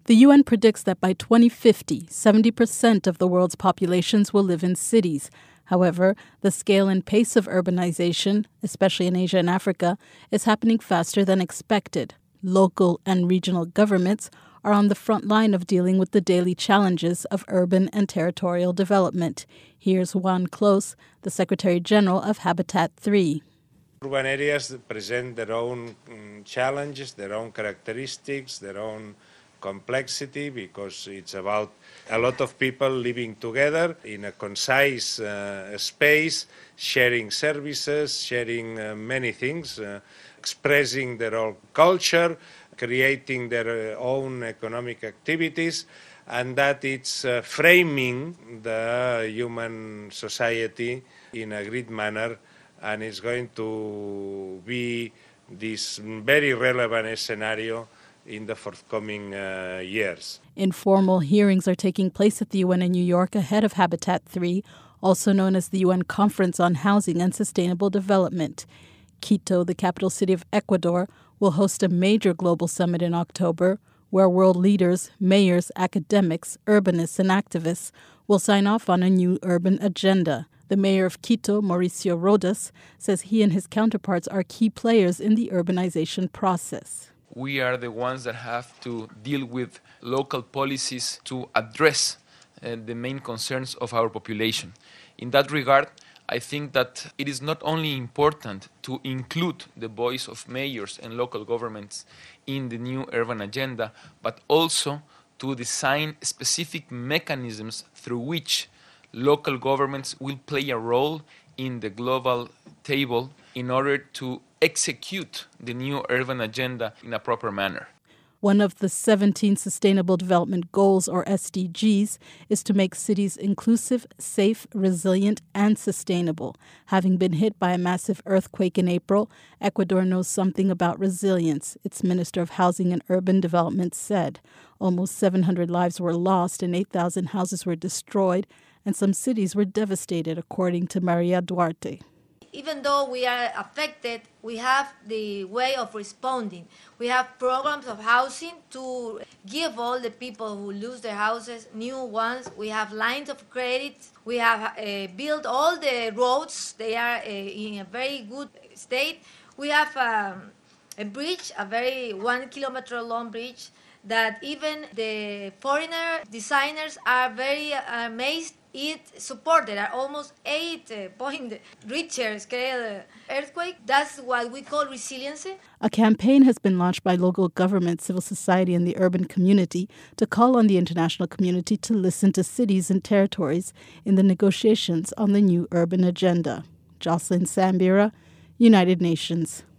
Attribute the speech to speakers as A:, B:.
A: The UN predicts that by 2050, 70% of the world's populations will live in cities. However, the scale and pace of urbanization, especially in Asia and Africa, is happening faster than expected. Local and regional governments are on the front line of dealing with the daily challenges of urban and territorial development. Here's Juan Clos, the Secretary General of Habitat 3.
B: Urban areas present their own challenges, their own characteristics, their own complexity, because it's about a lot of people living together in a concise space, sharing services, sharing many things, expressing their own culture, creating their own economic activities, and that it's framing the human society in a great manner, and it's going to be this very relevant scenario in the forthcoming years.
A: Informal hearings are taking place at the UN in New York ahead of Habitat 3, also known as the UN Conference on Housing and Sustainable Development. Quito, the capital city of Ecuador, will host a major global summit in October, where world leaders, mayors, academics, urbanists, and activists will sign off on a new urban agenda. The mayor of Quito, Mauricio Rodas, says he and his counterparts are key players in the urbanization process.
C: We are the ones that have to deal with local policies to address the main concerns of our population. In that regard, I think that it is not only important to include the voice of mayors and local governments in the new urban agenda, but also to design specific mechanisms through which local governments will play a role in the global table in order to execute the new urban agenda in a proper manner.
A: One of the 17 Sustainable Development Goals, or SDGs, is to make cities inclusive, safe, resilient, and sustainable. Having been hit by a massive earthquake in April, Ecuador knows something about resilience, its Minister of Housing and Urban Development said. Almost 700 lives were lost and 8,000 houses were destroyed, and some cities were devastated, according to Maria Duarte.
D: Even though we are affected, we have the way of responding. We have programs of housing to give all the people who lose their houses new ones. We have lines of credit. We have built all the roads. They are in a very good state. We have a bridge, a very 1 kilometer long bridge, that even the foreigner designers are very amazed. It supported almost 8-point Richter scale earthquake. That's what we call resiliency.
A: A campaign has been launched by local government, civil society, and the urban community to call on the international community to listen to cities and territories in the negotiations on the new urban agenda. Jocelyn Sambira, United Nations.